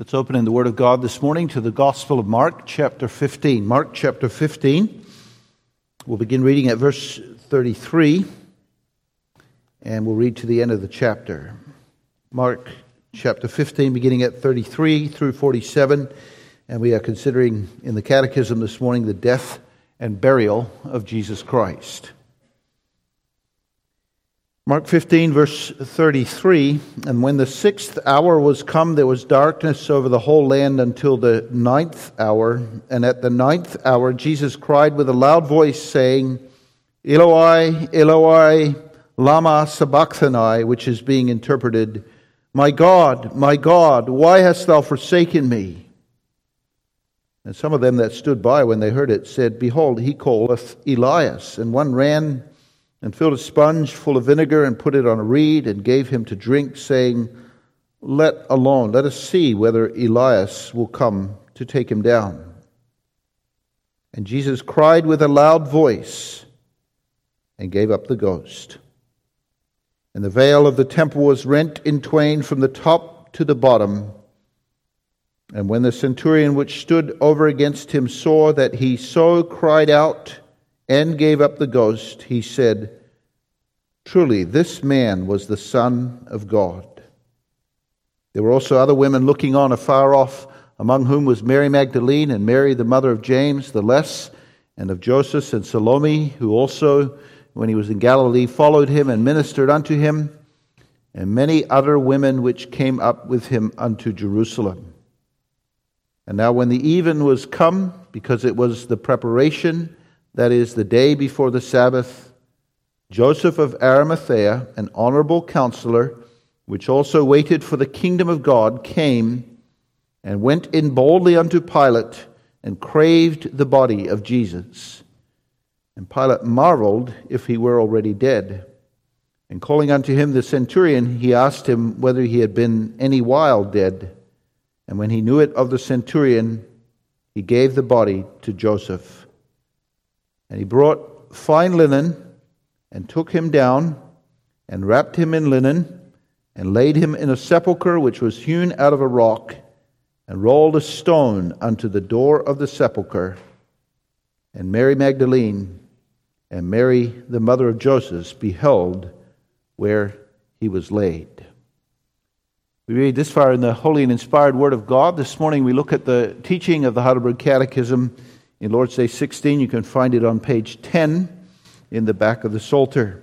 Let's open in the Word of God this morning to the Gospel of Mark, chapter 15. Mark, chapter 15. We'll begin reading at verse 33, and we'll read to the end of the chapter. Mark, chapter 15, beginning at 33 through 47, and we are considering in the Catechism this morning the death and burial of Jesus Christ. Mark 15, verse 33, and when the 6th hour was come, there was darkness over the whole land until the 9th hour. And at the 9th hour, Jesus cried with a loud voice, saying, Eloi, Eloi, lama sabachthani, which is being interpreted, my God, why hast thou forsaken me? And some of them that stood by when they heard it said, Behold, he calleth Elias. And one ran and filled a sponge full of vinegar, and put it on a reed, and gave him to drink, saying, Let us see whether Elias will come to take him down. And Jesus cried with a loud voice, and gave up the ghost. And the veil of the temple was rent in twain from the top to the bottom. And when the centurion which stood over against him saw that he so cried out, and gave up the ghost, he said, Truly, this man was the Son of God. There were also other women looking on afar off, among whom was Mary Magdalene, and Mary the mother of James the Less, and of Joseph, and Salome, who also, when he was in Galilee, followed him and ministered unto him, and many other women which came up with him unto Jerusalem. And now when the even was come, because it was the preparation, that is, the day before the Sabbath, Joseph of Arimathea, an honorable counselor, which also waited for the kingdom of God, came and went in boldly unto Pilate, and craved the body of Jesus. And Pilate marveled if he were already dead. And calling unto him the centurion, he asked him whether he had been any while dead. And when he knew it of the centurion, he gave the body to Joseph. And he brought fine linen, and took him down, and wrapped him in linen, and laid him in a sepulchre which was hewn out of a rock, and rolled a stone unto the door of the sepulchre. And Mary Magdalene and Mary the mother of Joseph beheld where he was laid. We read this far in the holy and inspired Word of God. This morning we look at the teaching of the Heidelberg Catechism in Lord's Day 16. You can find it on page 10 in the back of the Psalter.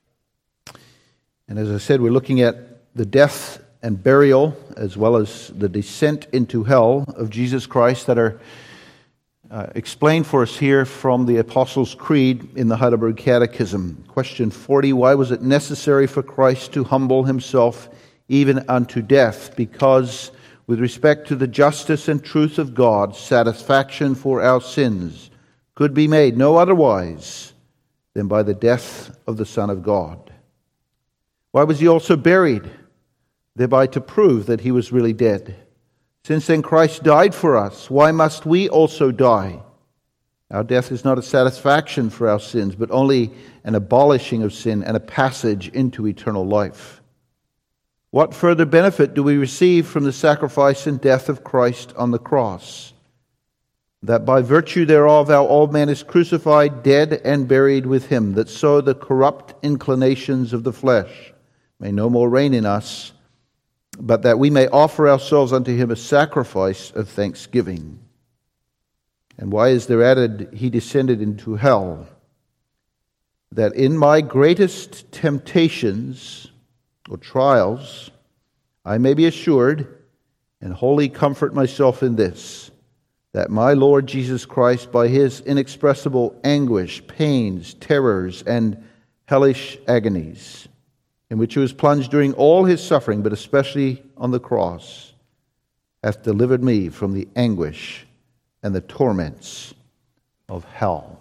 And as I said, we're looking at the death and burial, as well as the descent into hell of Jesus Christ, that are explained for us here from the Apostles' Creed in the Heidelberg Catechism. Question 40, why was it necessary for Christ to humble himself even unto death? Because with respect to the justice and truth of God, satisfaction for our sins could be made no otherwise than by the death of the Son of God. Why was he also buried? Thereby to prove that he was really dead. Since then Christ died for us, why must we also die? Our death is not a satisfaction for our sins, but only an abolishing of sin and a passage into eternal life. What further benefit do we receive from the sacrifice and death of Christ on the cross? That by virtue thereof our old man is crucified, dead, and buried with him, that so the corrupt inclinations of the flesh may no more reign in us, but that we may offer ourselves unto him a sacrifice of thanksgiving. And why is there added, he descended into hell? That in my greatest temptations or trials, I may be assured and wholly comfort myself in this, that my Lord Jesus Christ, by his inexpressible anguish, pains, terrors, and hellish agonies, in which he was plunged during all his suffering, but especially on the cross, hath delivered me from the anguish and the torments of hell.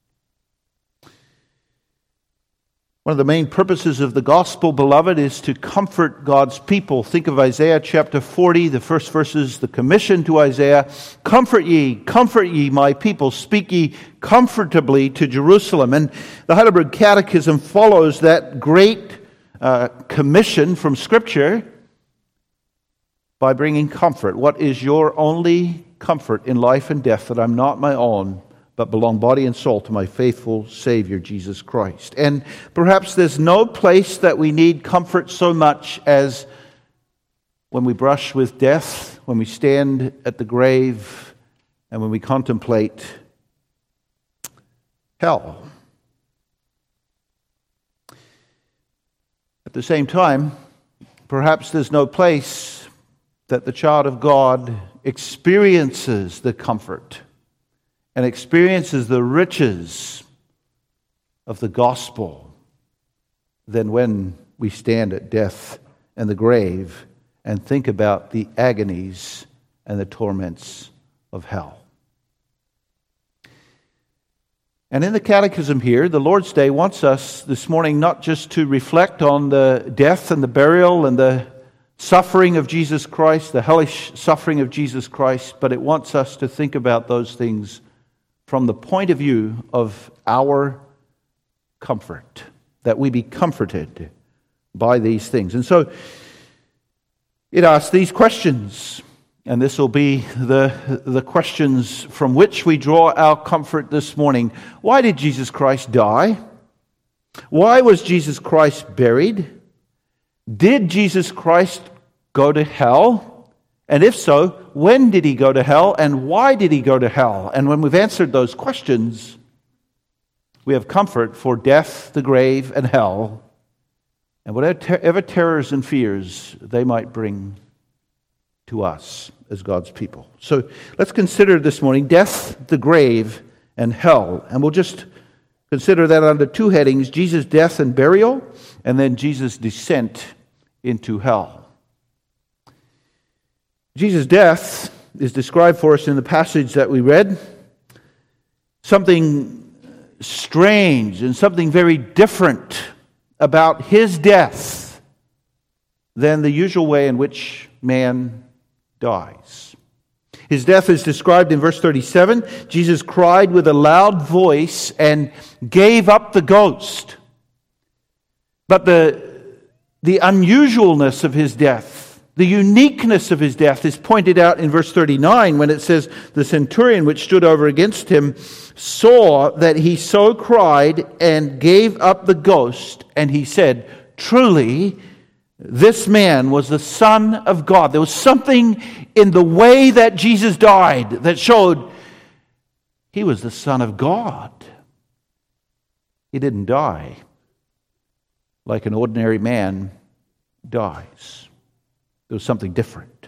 One of the main purposes of the gospel, beloved, is to comfort God's people. Think of Isaiah chapter 40, the first verses, the commission to Isaiah. Comfort ye, my people. Speak ye comfortably to Jerusalem. And the Heidelberg Catechism follows that great commission from Scripture by bringing comfort. What is your only comfort in life and death? That I'm not my own, but belong body and soul to my faithful Savior, Jesus Christ. And perhaps there's no place that we need comfort so much as when we brush with death, when we stand at the grave, and when we contemplate hell. At the same time, perhaps there's no place that the child of God experiences the comfort and experiences the riches of the gospel than when we stand at death and the grave and think about the agonies and the torments of hell. And in the Catechism here, the Lord's Day wants us this morning not just to reflect on the death and the burial and the suffering of Jesus Christ, the hellish suffering of Jesus Christ, but it wants us to think about those things from the point of view of our comfort, that we be comforted by these things. And so it asks these questions, and this will be the questions from which we draw our comfort this morning. Why did Jesus Christ die? Why was Jesus Christ buried? Did Jesus Christ go to hell? And if so, when did he go to hell? And why did he go to hell? And when we've answered those questions, we have comfort for death, the grave, and hell, and whatever terrors and fears they might bring to us as God's people. So let's consider this morning death, the grave, and hell. And we'll just consider that under two headings: Jesus' death and burial, and then Jesus' descent into hell. Jesus' death is described for us in the passage that we read. Something strange and something very different about his death than the usual way in which man dies. His death is described in verse 37. Jesus cried with a loud voice and gave up the ghost. But the unusualness of his death, the uniqueness of his death is pointed out in verse 39 when it says, the centurion which stood over against him saw that he so cried and gave up the ghost, and he said, truly, this man was the Son of God. There was something in the way that Jesus died that showed he was the Son of God. He didn't die like an ordinary man dies. There was something different.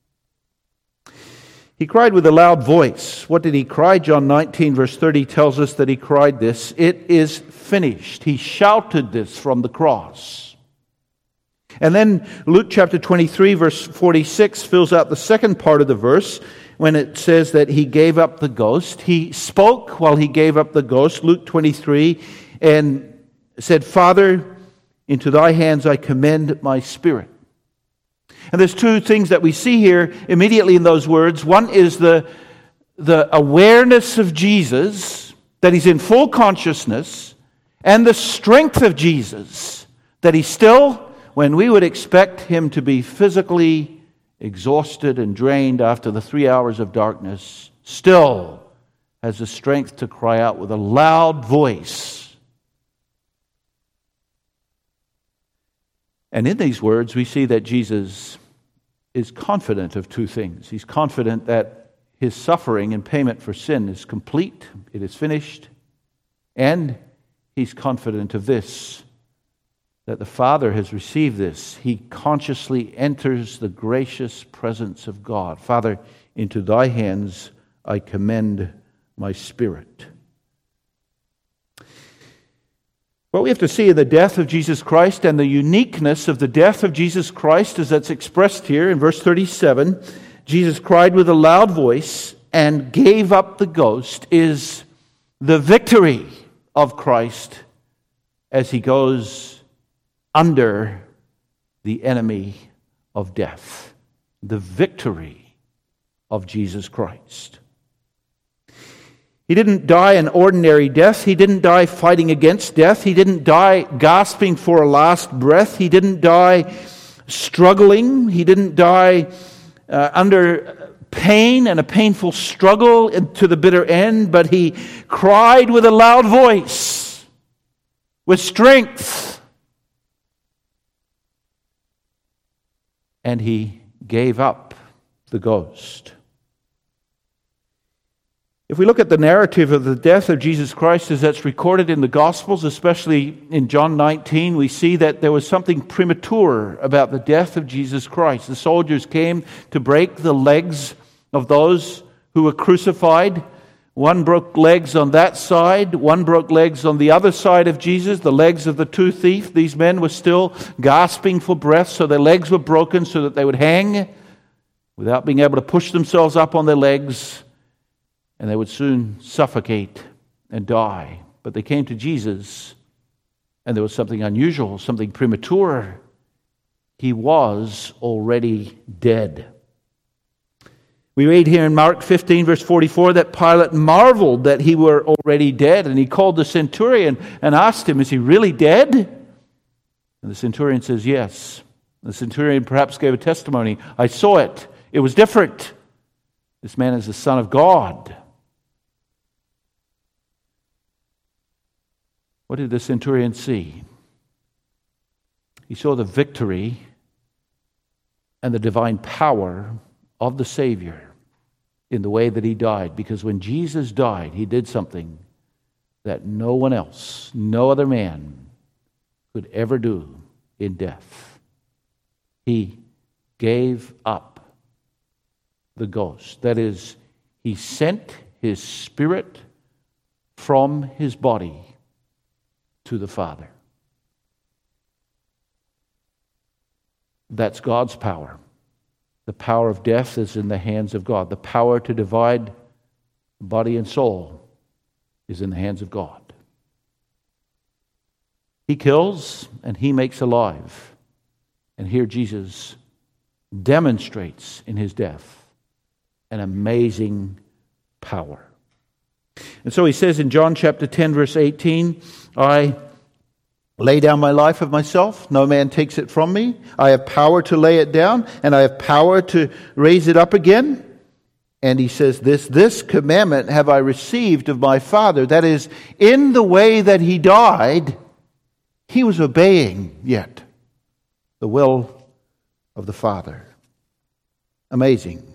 He cried with a loud voice. What did he cry? John 19 verse 30 tells us that he cried this: it is finished. He shouted this from the cross. And then Luke chapter 23 verse 46 fills out the second part of the verse when it says that he gave up the ghost. He spoke while he gave up the ghost, Luke 23, and said, Father, into thy hands I commend my spirit. And there's two things that we see here immediately in those words. One is the awareness of Jesus, that he's in full consciousness, and the strength of Jesus, that he's still, when we would expect him to be physically exhausted and drained after the 3 hours of darkness, still has the strength to cry out with a loud voice. And in these words, we see that Jesus is confident of two things. He's confident that his suffering and payment for sin is complete, it is finished, and he's confident of this, that the Father has received this. He consciously enters the gracious presence of God. Father, into thy hands I commend my spirit. What we have to see in the death of Jesus Christ and the uniqueness of the death of Jesus Christ, as that's expressed here in verse 37, Jesus cried with a loud voice and gave up the ghost, is the victory of Christ as he goes under the enemy of death. The victory of Jesus Christ. He didn't die an ordinary death. He didn't die fighting against death. He didn't die gasping for a last breath. He didn't die struggling. He didn't die under pain and a painful struggle to the bitter end, but he cried with a loud voice, with strength, and he gave up the ghost. If we look at the narrative of the death of Jesus Christ as that's recorded in the Gospels, especially in John 19, we see that there was something premature about the death of Jesus Christ. The soldiers came to break the legs of those who were crucified. One broke legs on that side, one broke legs on the other side of Jesus, the legs of the two thieves. These men were still gasping for breath, so their legs were broken so that they would hang without being able to push themselves up on their legs, and they would soon suffocate and die. But they came to Jesus, and there was something unusual, something premature. He was already dead. We read here in Mark 15, verse 44, that Pilate marveled that he were already dead, and he called the centurion and asked him, "Is he really dead?" And the centurion says, "Yes." The centurion perhaps gave a testimony. "I saw it. It was different. This man is the Son of God." What did the centurion see? He saw the victory and the divine power of the Savior in the way that he died. Because when Jesus died, he did something that no one else, no other man could ever do in death. He gave up the ghost. That is, he sent his spirit from his body to the Father. That's God's power. The power of death is in the hands of God. The power to divide body and soul is in the hands of God. He kills and he makes alive. And here Jesus demonstrates in his death an amazing power. And so he says in John chapter 10, verse 18, "I lay down my life of myself. No man takes it from me. I have power to lay it down, and I have power to raise it up again." And he says this commandment have I received of my Father. That is, in the way that he died, he was obeying yet the will of the Father. Amazing.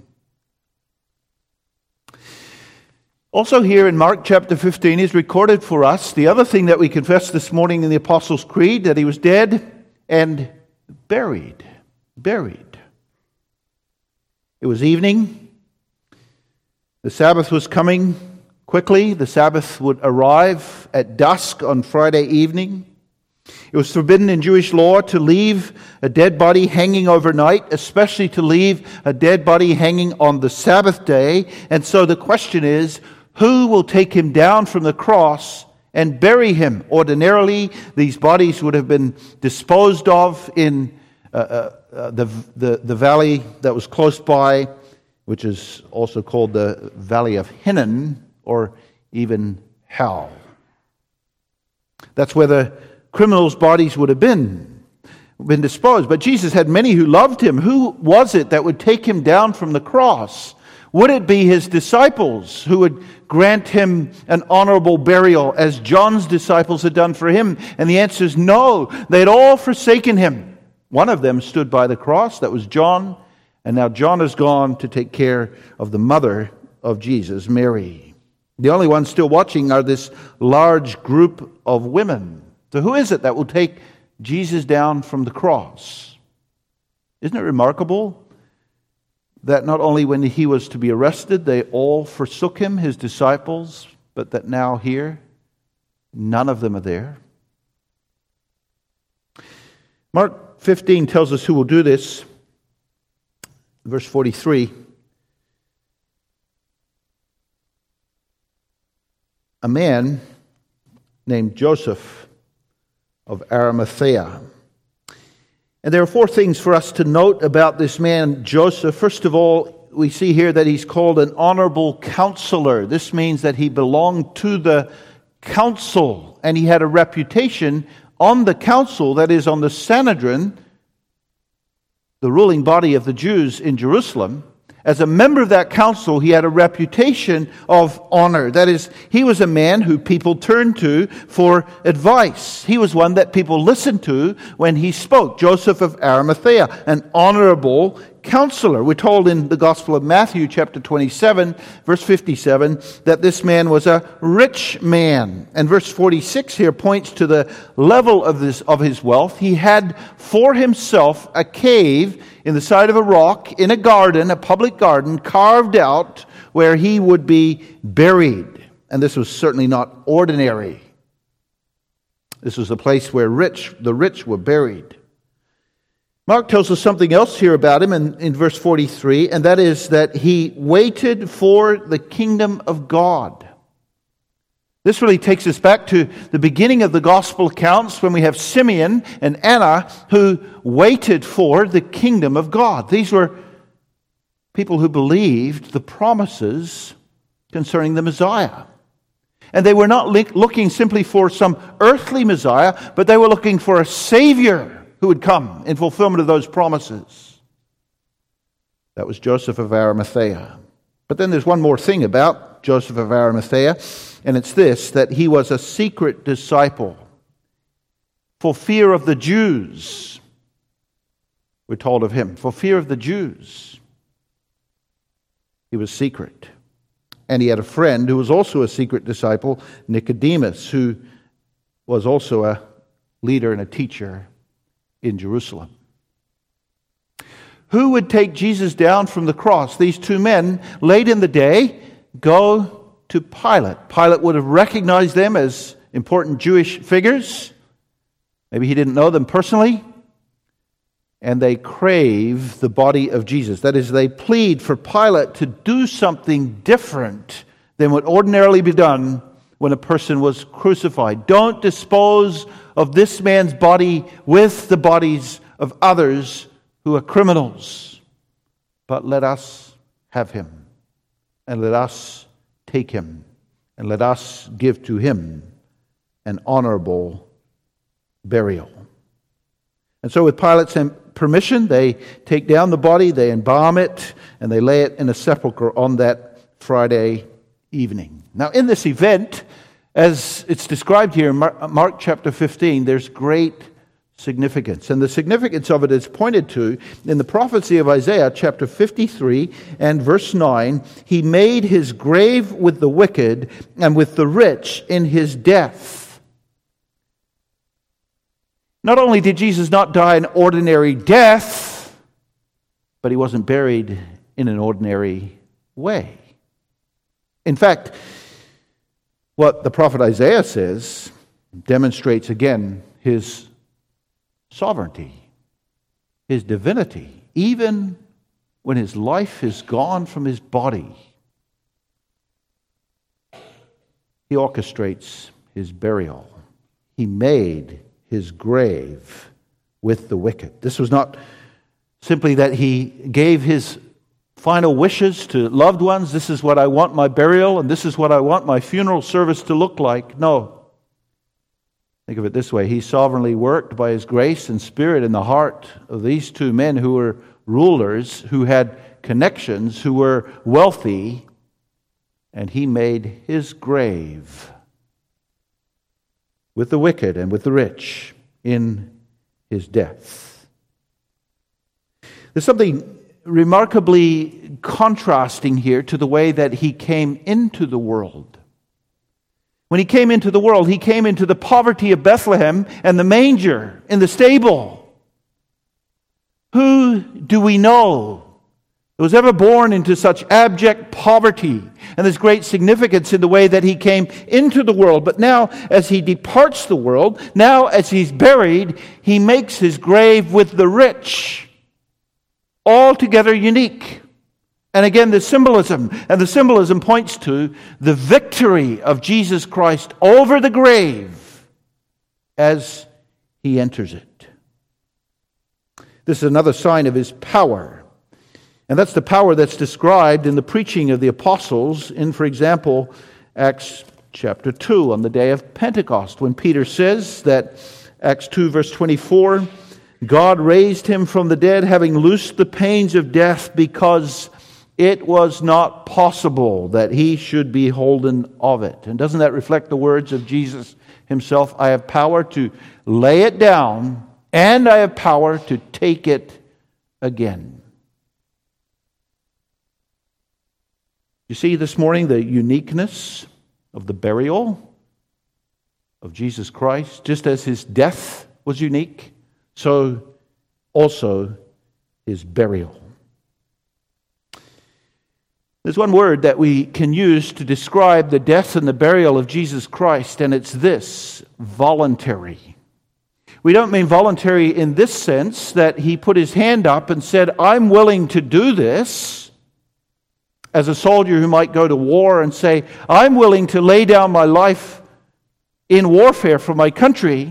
Also here in Mark chapter 15 is recorded for us the other thing that we confessed this morning in the Apostles' Creed, that he was dead and buried. Buried. It was evening. The Sabbath was coming quickly. The Sabbath would arrive at dusk on Friday evening. It was forbidden in Jewish law to leave a dead body hanging overnight, especially to leave a dead body hanging on the Sabbath day. And so the question is, who will take him down from the cross and bury him? Ordinarily, these bodies would have been disposed of in the valley that was close by, which is also called the Valley of Hinnom, or even hell. That's where the criminals' bodies would have been disposed. But Jesus had many who loved him. Who was it that would take him down from the cross? Would it be his disciples who would grant him an honorable burial as John's disciples had done for him? And the answer is no. They had all forsaken him. One of them stood by the cross. That was John. And now John is gone to take care of the mother of Jesus, Mary. The only ones still watching are this large group of women. So who is it that will take Jesus down from the cross? Isn't it remarkable that not only when he was to be arrested, they all forsook him, his disciples, but that now here, none of them are there? Mark 15 tells us who will do this. Verse 43. A man named Joseph of Arimathea. And there are four things for us to note about this man, Joseph. First of all, we see here that he's called an honorable counselor. This means that he belonged to the council, and he had a reputation on the council, that is, on the Sanhedrin, the ruling body of the Jews in Jerusalem. As a member of that council, he had a reputation of honor. That is, he was a man who people turned to for advice. He was one that people listened to when he spoke. Joseph of Arimathea, an honorable counselor. We're told in the Gospel of Matthew, chapter 27, verse 57, that this man was a rich man. And verse 46 here points to the level of his wealth. He had for himself a cave in the side of a rock, in a garden, a public garden, carved out where he would be buried. And this was certainly not ordinary. This was a place where the rich were buried. Mark tells us something else here about him in verse 43, and that is that he waited for the kingdom of God. This really takes us back to the beginning of the gospel accounts when we have Simeon and Anna who waited for the kingdom of God. These were people who believed the promises concerning the Messiah. And they were not looking simply for some earthly Messiah, but they were looking for a Savior who would come in fulfillment of those promises. That was Joseph of Arimathea. But then there's one more thing about Joseph of Arimathea, and it's this, that he was a secret disciple. For fear of the Jews, we're told of him. For fear of the Jews, he was secret. And he had a friend who was also a secret disciple, Nicodemus, who was also a leader and a teacher in Jerusalem. Who would take Jesus down from the cross? These two men, late in the day, go to Pilate. Pilate would have recognized them as important Jewish figures. Maybe he didn't know them personally. And they crave the body of Jesus. That is, they plead for Pilate to do something different than would ordinarily be done when a person was crucified. Don't dispose of this man's body with the bodies of others who are criminals, but let us have him, and let us take him, and let us give to him an honorable burial. And so with Pilate's permission, they take down the body, they embalm it, and they lay it in a sepulchre on that Friday evening. Now, in this event, as it's described here in Mark chapter 15, there's great significance. And the significance of it is pointed to in the prophecy of Isaiah chapter 53 and verse 9. He made his grave with the wicked and with the rich in his death. Not only did Jesus not die an ordinary death, but he wasn't buried in an ordinary way. In fact, what the prophet Isaiah says demonstrates again his sovereignty, his divinity, even when his life is gone from his body. He orchestrates his burial. He made his grave with the wicked. This was not simply that he gave his final wishes to loved ones. This is what I want my burial, and this is what I want my funeral service to look like. No. Think of it this way. He sovereignly worked by his grace and spirit in the heart of these two men who were rulers, who had connections, who were wealthy, and he made his grave with the wicked and with the rich in his death. There's something remarkably contrasting here to the way that he came into the world. When he came into the world, he came into the poverty of Bethlehem and the manger in the stable. Who do we know that was ever born into such abject poverty? And there's great significance in the way that he came into the world. But now, as he departs the world, now as he's buried, he makes his grave with the rich. Altogether unique. And again, the symbolism points to the victory of Jesus Christ over the grave as he enters it. This is another sign of his power. And that's the power that's described in the preaching of the apostles in, for example, Acts chapter 2 on the day of Pentecost, when Peter says that, Acts 2 verse 24, God raised him from the dead, having loosed the pains of death, because it was not possible that he should be holden of it. And doesn't that reflect the words of Jesus himself? I have power to lay it down, and I have power to take it again. You see this morning the uniqueness of the burial of Jesus Christ. Just as his death was unique, so also his burial. There's one word that we can use to describe the death and the burial of Jesus Christ, and it's this: voluntary. We don't mean voluntary in this sense that he put his hand up and said, I'm willing to do this, as a soldier who might go to war and say, I'm willing to lay down my life in warfare for my country.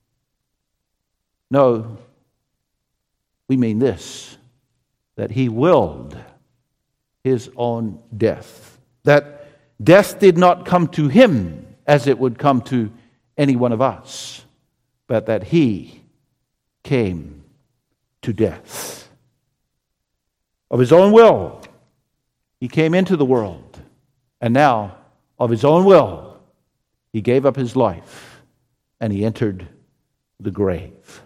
No, we mean this, that he willed his own death. That death did not come to him as it would come to any one of us, but that he came to death. Of his own will, he came into the world, and now, of his own will, he gave up his life, and he entered the grave.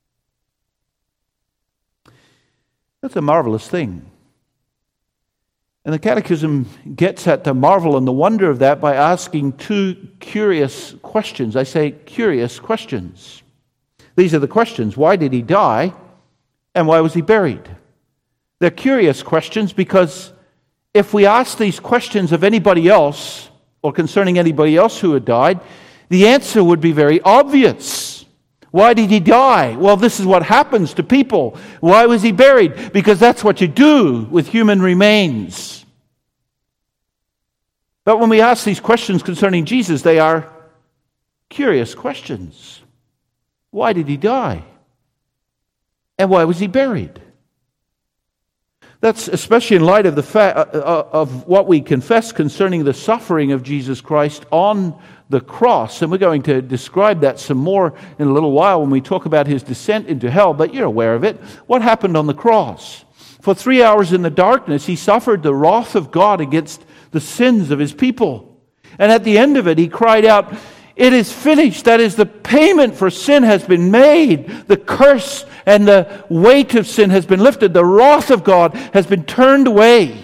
That's a marvelous thing. And the Catechism gets at the marvel and the wonder of that by asking two curious questions. I say curious questions. These are the questions. Why did he die? And why was he buried? They're curious questions because if we ask these questions of anybody else, or concerning anybody else who had died, the answer would be very obvious. Why did he die? Well, this is what happens to people. Why was he buried? Because that's what you do with human remains. But when we ask these questions concerning Jesus, they are curious questions. Why did he die? And why was he buried? That's especially in light of the fact of what we confess concerning the suffering of Jesus Christ on the cross. And we're going to describe that some more in a little while when we talk about his descent into hell, but you're aware of it. What happened on the cross? For 3 hours in the darkness, he suffered the wrath of God against the sins of his people. And at the end of it, he cried out, "It is finished." That is, the payment for sin has been made. The curse and the weight of sin has been lifted. The wrath of God has been turned away.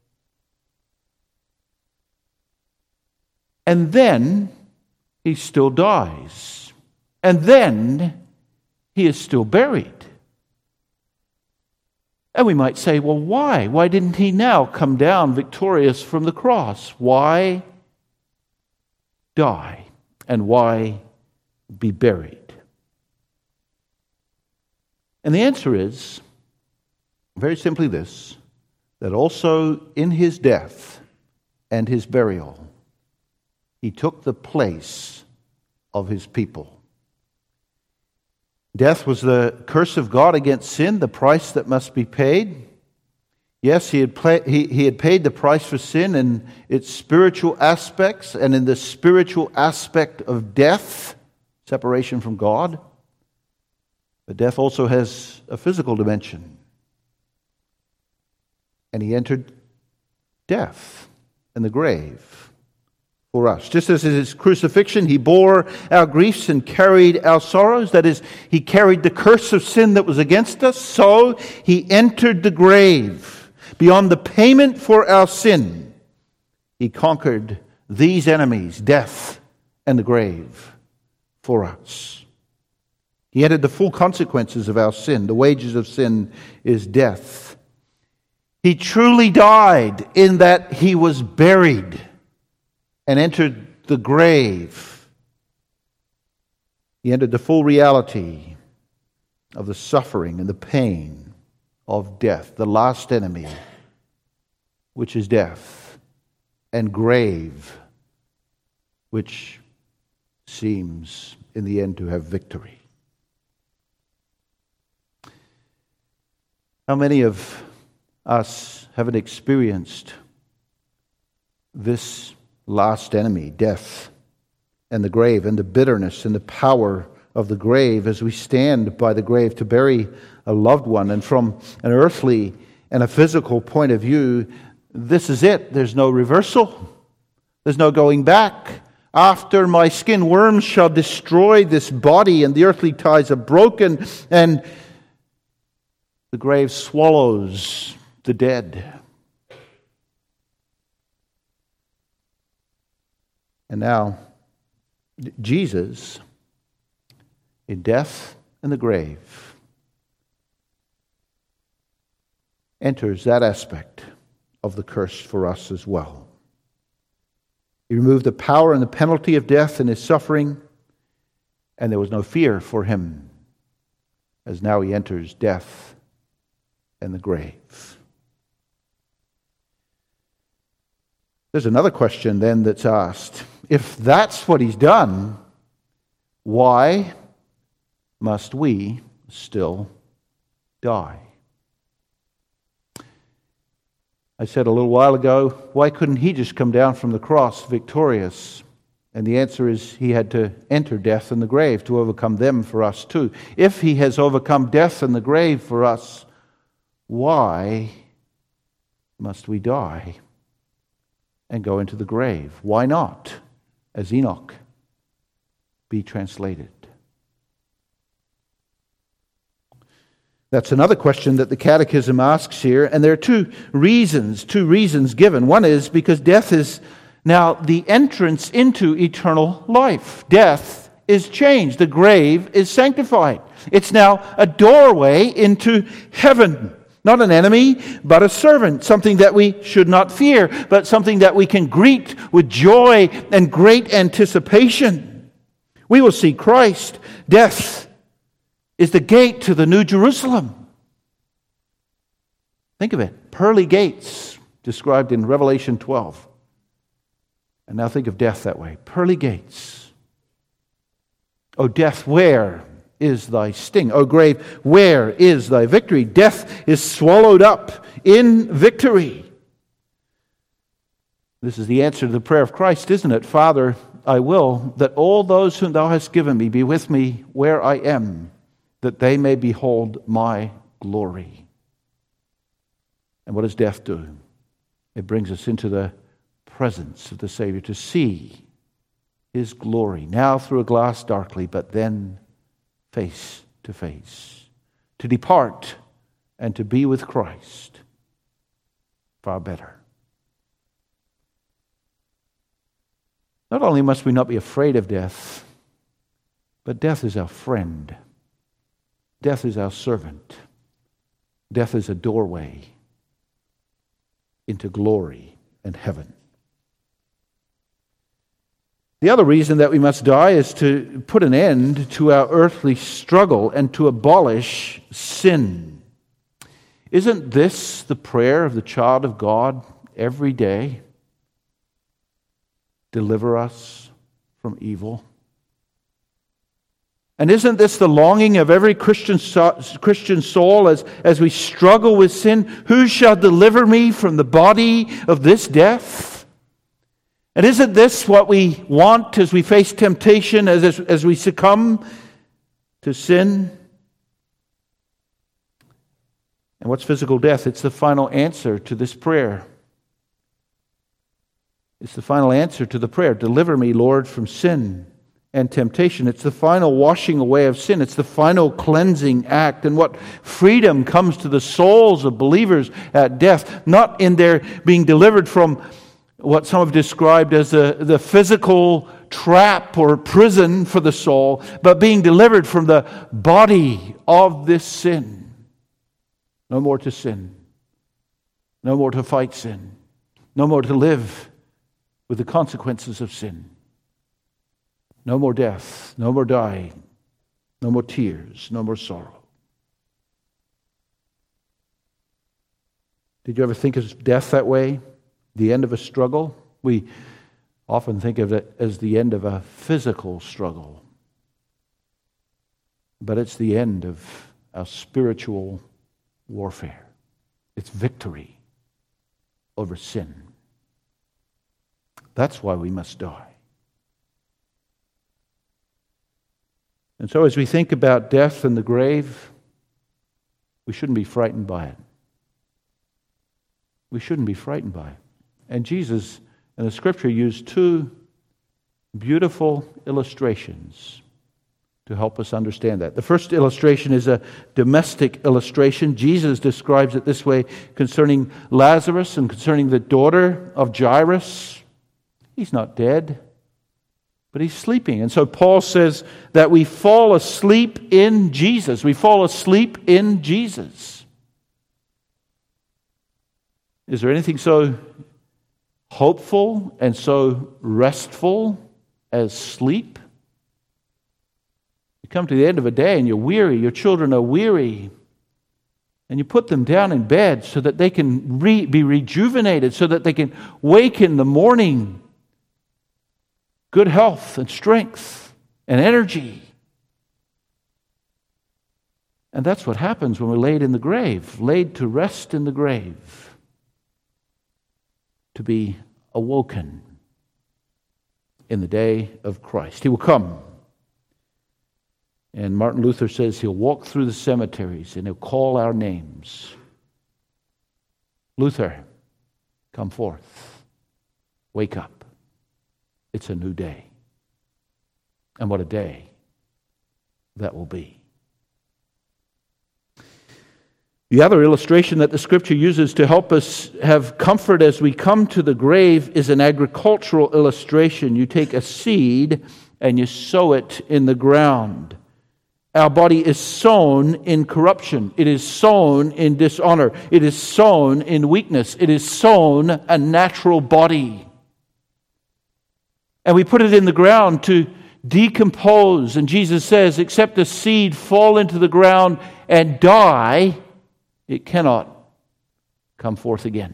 And then he still dies. And then he is still buried. And we might say, well, why? Why didn't he now come down victorious from the cross? Why die? And why be buried? And the answer is very simply this, that also in his death and his burial, he took the place of his people. Death was the curse of God against sin, the price that must be paid. Yes, he had paid the price for sin in its spiritual aspects and in the spiritual aspect of death, separation from God. But death also has a physical dimension. And he entered death and the grave for us. Just as in his crucifixion, he bore our griefs and carried our sorrows. That is, he carried the curse of sin that was against us. So he entered the grave. Beyond the payment for our sin, he conquered these enemies, death and the grave, for us. He entered the full consequences of our sin. The wages of sin is death. He truly died in that he was buried and entered the grave. He entered the full reality of the suffering and the pain of death, the last enemy, which is death, and grave, which seems in the end to have victory. How many of us haven't experienced this last enemy, death and the grave, and the bitterness and the power of the grave as we stand by the grave to bury a loved one, and from an earthly and a physical point of view, this is it. There's no reversal. There's no going back. After my skin, worms shall destroy this body, and the earthly ties are broken, and the grave swallows the dead. And now, Jesus, in death and the grave, enters that aspect of the curse for us as well. He removed the power and the penalty of death in his suffering, and there was no fear for him, as now he enters death and the grave. There's another question then that's asked. If that's what he's done, why must we still die? I said a little while ago, why couldn't he just come down from the cross victorious? And the answer is he had to enter death and the grave to overcome them for us too. If he has overcome death and the grave for us, why must we die and go into the grave? Why not, as Enoch, be translated? That's another question that the Catechism asks here, and there are two reasons given. One is because death is now the entrance into eternal life. Death is changed. The grave is sanctified. It's now a doorway into heaven. Not an enemy, but a servant. Something that we should not fear, but something that we can greet with joy and great anticipation. We will see Christ. Death is the gate to the New Jerusalem. Think of it. Pearly gates, described in Revelation 12. And now think of death that way. Pearly gates. O death, where is thy sting? O grave, where is thy victory? Death is swallowed up in victory. This is the answer to the prayer of Christ, isn't it? Father, I will that all those whom thou hast given me be with me where I am, that they may behold my glory. And what does death do? It brings us into the presence of the Savior to see his glory, now through a glass darkly, but then face to face, to depart and to be with Christ. Far better. Not only must we not be afraid of death, but death is our friend. Death is our servant. Death is a doorway into glory and heaven. The other reason that we must die is to put an end to our earthly struggle and to abolish sin. Isn't this the prayer of the child of God every day? Deliver us from evil. And isn't this the longing of every Christian soul as we struggle with sin? Who shall deliver me from the body of this death? And isn't this what we want as we face temptation, as we succumb to sin? And what's physical death? It's the final answer to this prayer. It's the final answer to the prayer. Deliver me, Lord, from sin and temptation. It's the final washing away of sin. It's the final cleansing act. And what freedom comes to the souls of believers at death, not in their being delivered from what some have described as the physical trap or prison for the soul, but being delivered from the body of this sin. No more to sin. No more to fight sin. No more to live with the consequences of sin. No more death, no more dying, no more tears, no more sorrow. Did you ever think of death that way? The end of a struggle? We often think of it as the end of a physical struggle. But it's the end of our spiritual warfare. It's victory over sin. That's why we must die. And so as we think about death and the grave, we shouldn't be frightened by it. we shouldn't be frightened by. And Jesus and the Scripture used two beautiful illustrations to help us understand that. The first illustration is a domestic illustration. Jesus describes it this way concerning Lazarus and concerning the daughter of Jairus. He's not dead, but he's sleeping. And so Paul says that we fall asleep in Jesus. We fall asleep in Jesus. Is there anything so hopeful and so restful as sleep? You come to the end of a day and you're weary, your children are weary, and you put them down in bed so that they can be rejuvenated, so that they can wake in the morning good health and strength and energy. And that's what happens when we're laid in the grave, laid to rest in the grave, to be awoken in the day of Christ. He will come. And Martin Luther says he'll walk through the cemeteries and he'll call our names. Luther, come forth. Wake up. It's a new day. And what a day that will be. The other illustration that the Scripture uses to help us have comfort as we come to the grave is an agricultural illustration. You take a seed and you sow it in the ground. Our body is sown in corruption. It is sown in dishonor. It is sown in weakness. It is sown a natural body. And we put it in the ground to decompose. And Jesus says, except a seed fall into the ground and die, it cannot come forth again.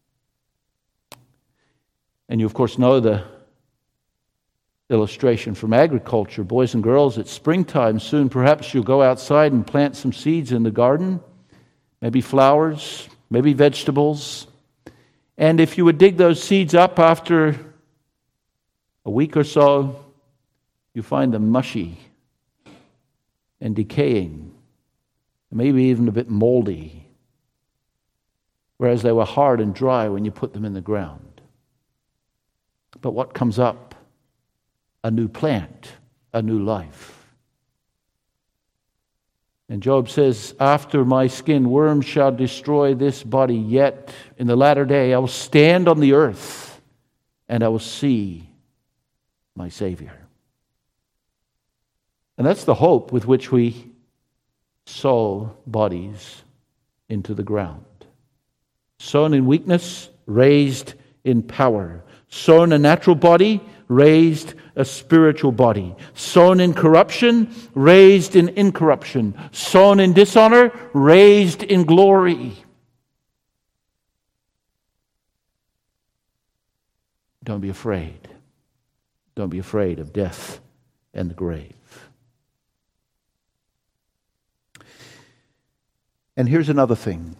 And you, of course, know the illustration from agriculture. Boys and girls, it's springtime soon. Perhaps you'll go outside and plant some seeds in the garden. Maybe flowers, maybe vegetables. And if you would dig those seeds up after a week or so, you find them mushy and decaying, maybe even a bit moldy, whereas they were hard and dry when you put them in the ground. But what comes up? A new plant, a new life. And Job says, after my skin worms shall destroy this body, yet in the latter day I will stand on the earth and I will see my Savior. And that's the hope with which we sow bodies into the ground. Sown in weakness, raised in power. Sown a natural body, raised a spiritual body. Sown in corruption, raised in incorruption. Sown in dishonor, raised in glory. Don't be afraid. Don't be afraid of death and the grave. And here's another thing.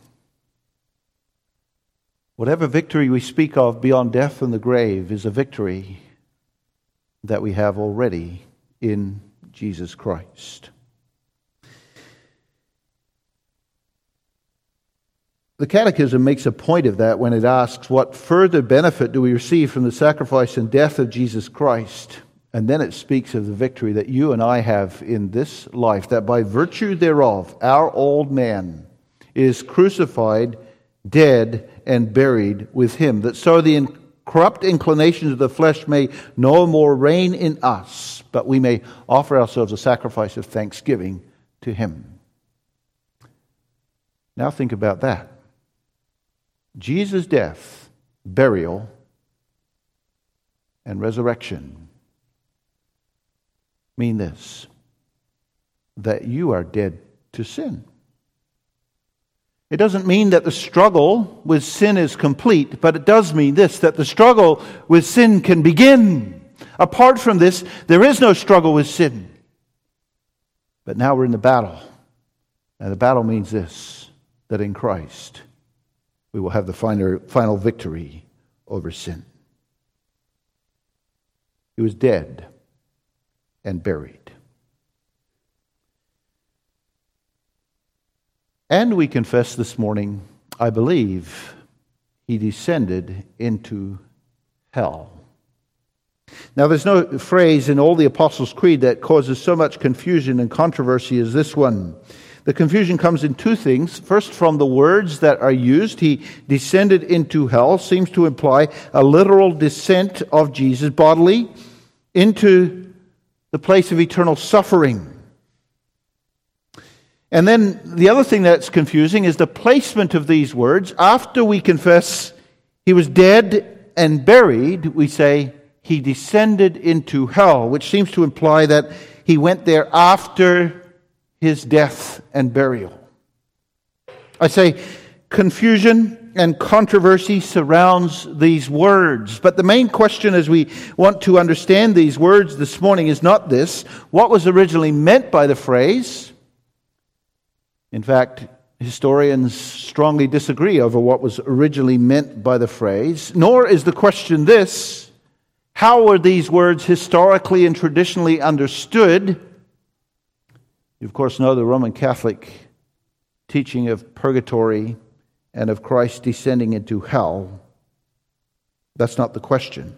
Whatever victory we speak of beyond death and the grave is a victory that we have already in Jesus Christ. The Catechism makes a point of that when it asks, what further benefit do we receive from the sacrifice and death of Jesus Christ? And then it speaks of the victory that you and I have in this life, that by virtue thereof, our old man is crucified, dead, and buried with him, that so the corrupt inclinations of the flesh may no more reign in us, but we may offer ourselves a sacrifice of thanksgiving to him. Now think about that. Jesus' death, burial, and resurrection mean this, that you are dead to sin. It doesn't mean that the struggle with sin is complete, but it does mean this, that the struggle with sin can begin. Apart from this, there is no struggle with sin. But now we're in the battle. And the battle means this, that in Christ we will have the final victory over sin. He was dead and buried. And we confess this morning, I believe he descended into hell. Now, there's no phrase in all the Apostles' Creed that causes so much confusion and controversy as this one. The confusion comes in two things. First, from the words that are used. He descended into hell seems to imply a literal descent of Jesus bodily into the place of eternal suffering. And then the other thing that's confusing is the placement of these words. After we confess he was dead and buried, we say he descended into hell, which seems to imply that he went there after his death and burial. I say confusion and controversy surrounds these words. But the main question as we want to understand these words this morning is not this. What was originally meant by the phrase? In fact, historians strongly disagree over what was originally meant by the phrase. Nor is the question this: how were these words historically and traditionally understood? You, of course, know the Roman Catholic teaching of purgatory and of Christ descending into hell. That's not the question.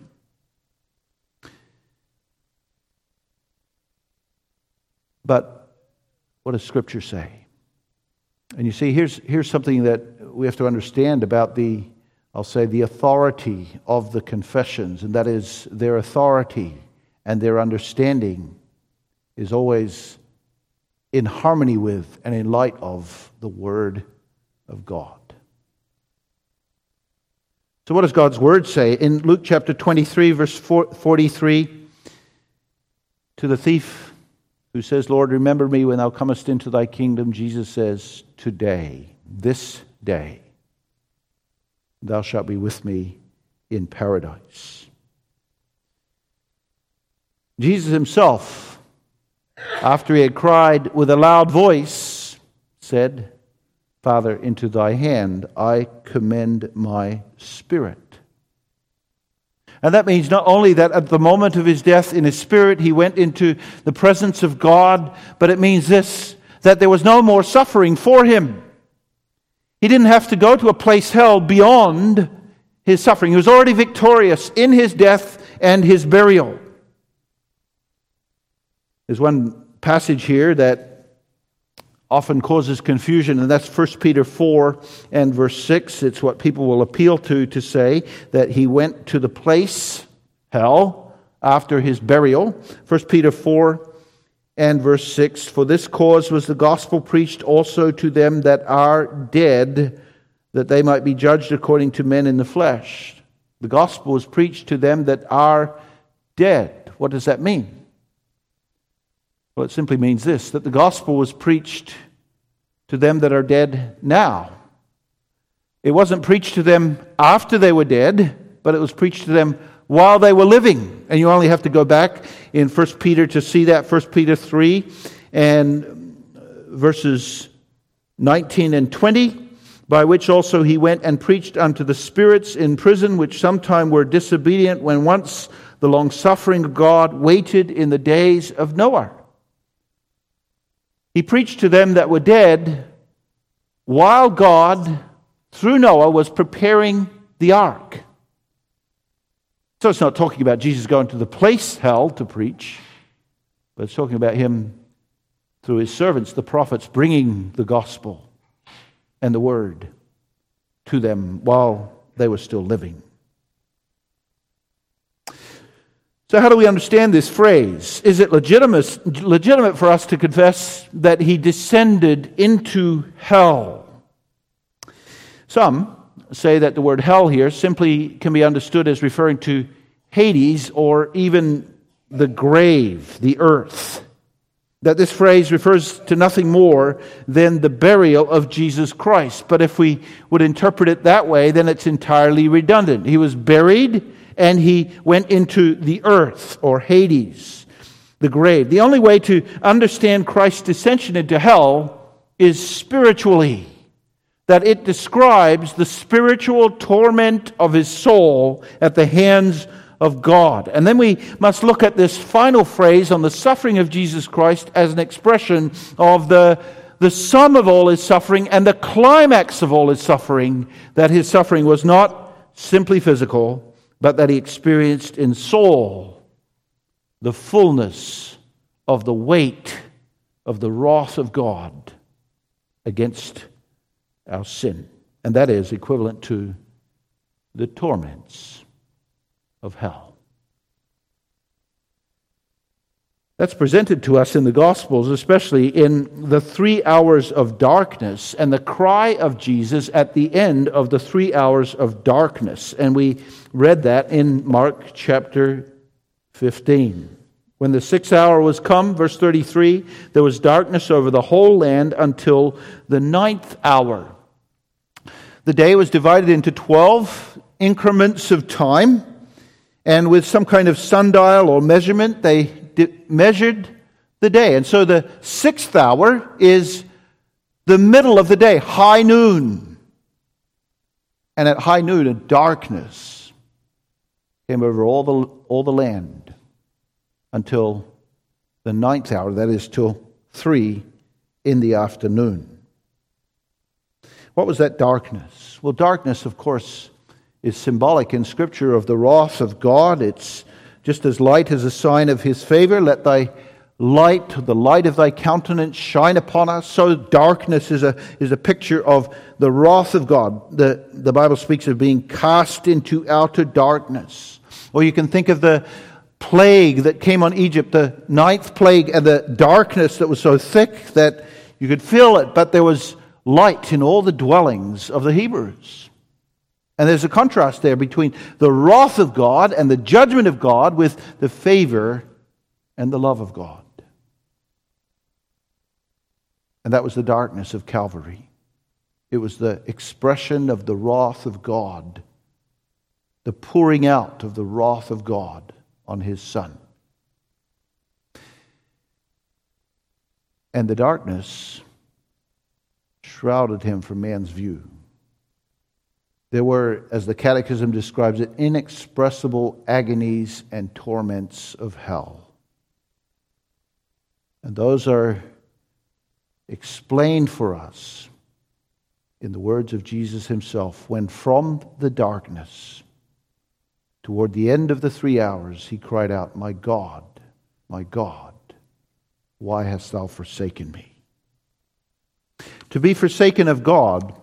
But what does Scripture say? And you see, here's something that we have to understand about the authority of the confessions, and that is their authority and their understanding is always in harmony with and in light of the Word of God. So what does God's Word say? In Luke chapter 23, verse 43, to the thief who says, Lord, remember me when thou comest into thy kingdom, Jesus says, today, this day, thou shalt be with me in paradise. Jesus himself, after he had cried with a loud voice, said, Father, into thy hand I commend my spirit. And that means not only that at the moment of his death in his spirit he went into the presence of God, but it means this, that there was no more suffering for him. He didn't have to go to a place hell beyond his suffering. He was already victorious in his death and his burial. There's one passage here that often causes confusion, and that's 1 Peter 4 and verse 6. It's what people will appeal to say that he went to the place, hell, after his burial. 1 Peter 4 and verse 6, for this cause was the gospel preached also to them that are dead, that they might be judged according to men in the flesh. The gospel was preached to them that are dead. What does that mean? Well, it simply means this, that the gospel was preached to them that are dead now. It wasn't preached to them after they were dead, but it was preached to them while they were living. And you only have to go back in 1 Peter to see that, 1 Peter 3 and verses 19 and 20, by which also he went and preached unto the spirits in prison, which sometime were disobedient, when once the long-suffering of God waited in the days of Noah. He preached to them that were dead while God, through Noah, was preparing the ark. So it's not talking about Jesus going to the place, hell, to preach, but it's talking about him, through his servants, the prophets, bringing the gospel and the word to them while they were still living. So how do we understand this phrase? Is it legitimate for us to confess that he descended into hell? Some say that the word hell here simply can be understood as referring to Hades or even the grave, the earth. That this phrase refers to nothing more than the burial of Jesus Christ. But if we would interpret it that way, then it's entirely redundant. He was buried and he went into the earth, or Hades, the grave. The only way to understand Christ's descension into hell is spiritually. That it describes the spiritual torment of his soul at the hands of God. And then we must look at this final phrase on the suffering of Jesus Christ as an expression of the sum of all his suffering and the climax of all his suffering, that his suffering was not simply physical, but that he experienced in soul the fullness of the weight of the wrath of God against our sin. And that is equivalent to the torments of hell. That's presented to us in the Gospels, especially in the 3 hours of darkness and the cry of Jesus at the end of the 3 hours of darkness. And we read that in Mark chapter 15. When the 6th hour was come, verse 33, there was darkness over the whole land until the 9th hour. The day was divided into 12 increments of time, and with some kind of sundial or measurement, they measured the day. And so the 6th hour is the middle of the day, high noon. And at high noon, a darkness came over all the land until the 9th hour, that is till 3 in the afternoon. What was that darkness? Well, darkness, of course, is symbolic in Scripture of the wrath of God. It's just as light is a sign of his favor, let thy light, the light of thy countenance, shine upon us. So darkness is a picture of the wrath of God. The Bible speaks of being cast into outer darkness. Or you can think of the plague that came on Egypt, the 9th plague, and the darkness that was so thick that you could feel it, but there was light in all the dwellings of the Hebrews. And there's a contrast there between the wrath of God and the judgment of God with the favor and the love of God. And that was the darkness of Calvary. It was the expression of the wrath of God, the pouring out of the wrath of God on his Son. And the darkness shrouded him from man's view. There were, as the Catechism describes it, inexpressible agonies and torments of hell. And those are explained for us in the words of Jesus himself, when from the darkness, toward the end of the 3 hours, he cried out, my God, why hast thou forsaken me? To be forsaken of God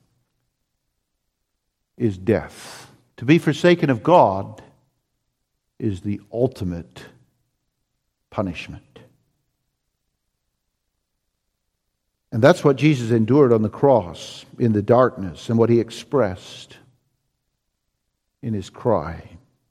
is death. To be forsaken of God is the ultimate punishment. And that's what Jesus endured on the cross in the darkness and what he expressed in his cry.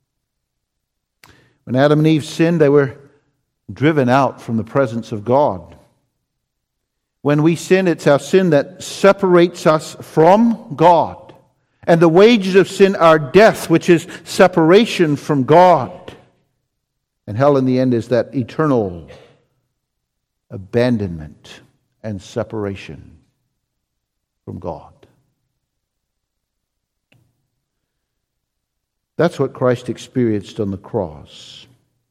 When Adam and Eve sinned, they were driven out from the presence of God. When we sin, it's our sin that separates us from God. And the wages of sin are death, which is separation from God. And hell in the end is that eternal abandonment and separation from God. That's what Christ experienced on the cross.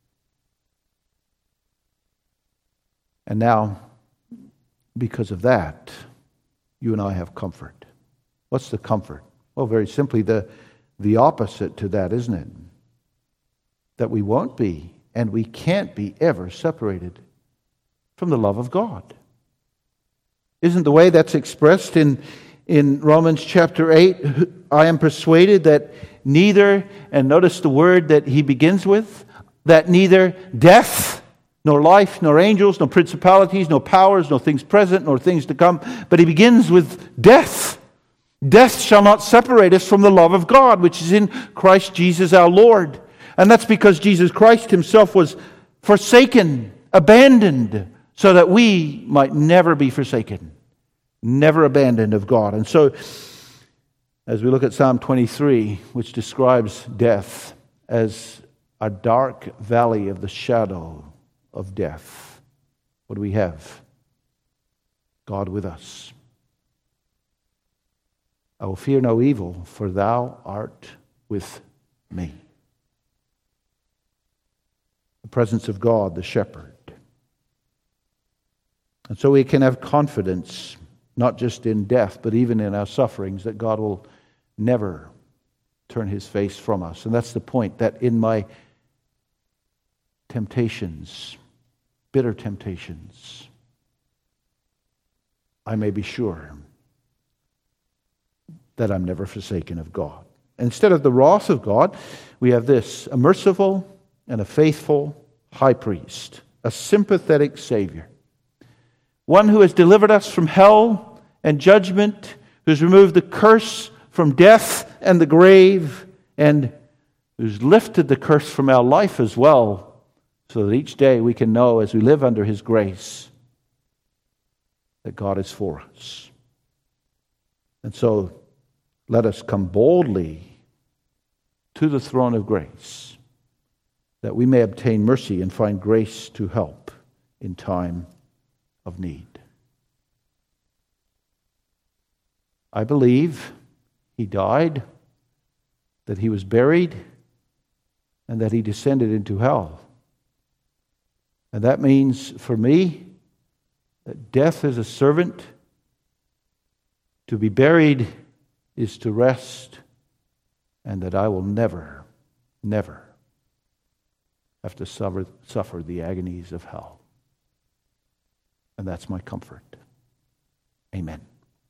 And now, because of that, you and I have comfort. What's the comfort? Well, very simply, the opposite to that, isn't it? That we won't be and we can't be ever separated from the love of God. Isn't the way that's expressed in Romans chapter 8? I am persuaded that neither, and notice the word that he begins with, that neither death, nor life, nor angels, nor principalities, nor powers, nor things present, nor things to come, but he begins with death. Death shall not separate us from the love of God, which is in Christ Jesus our Lord. And that's because Jesus Christ himself was forsaken, abandoned, so that we might never be forsaken, never abandoned of God. And so, as we look at Psalm 23, which describes death as a dark valley of the shadow of death, what do we have? God with us. I will fear no evil, for thou art with me. The presence of God, the shepherd. And so we can have confidence, not just in death, but even in our sufferings, that God will never turn his face from us. And that's the point, that in my temptations, bitter temptations, I may be sure that I'm never forsaken of God. Instead of the wrath of God, we have this: a merciful and a faithful high priest, a sympathetic Savior, one who has delivered us from hell and judgment, who's removed the curse from death and the grave, and who's lifted the curse from our life as well, so that each day we can know, as we live under his grace, that God is for us. And so let us come boldly to the throne of grace, that we may obtain mercy and find grace to help in time of need. I believe he died, that he was buried, and that he descended into hell. And that means for me that death is a servant. To be buried is to rest, and that I will never, never have to suffer the agonies of hell. And that's my comfort. Amen.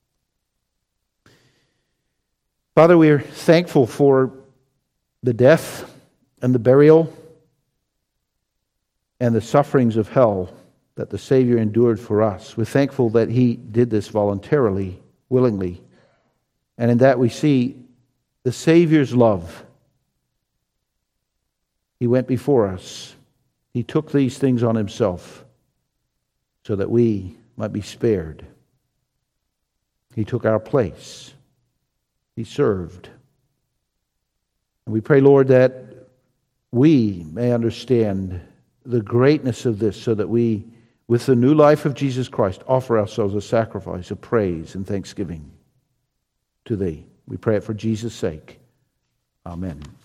Father, we are thankful for the death and the burial and the sufferings of hell that the Savior endured for us. We're thankful that he did this voluntarily, willingly. And in that we see the Savior's love. He went before us. He took these things on himself so that we might be spared. He took our place. He served. And we pray, Lord, that we may understand the greatness of this, so that we, with the new life of Jesus Christ, offer ourselves a sacrifice of praise and thanksgiving to thee. We pray it for Jesus' sake. Amen.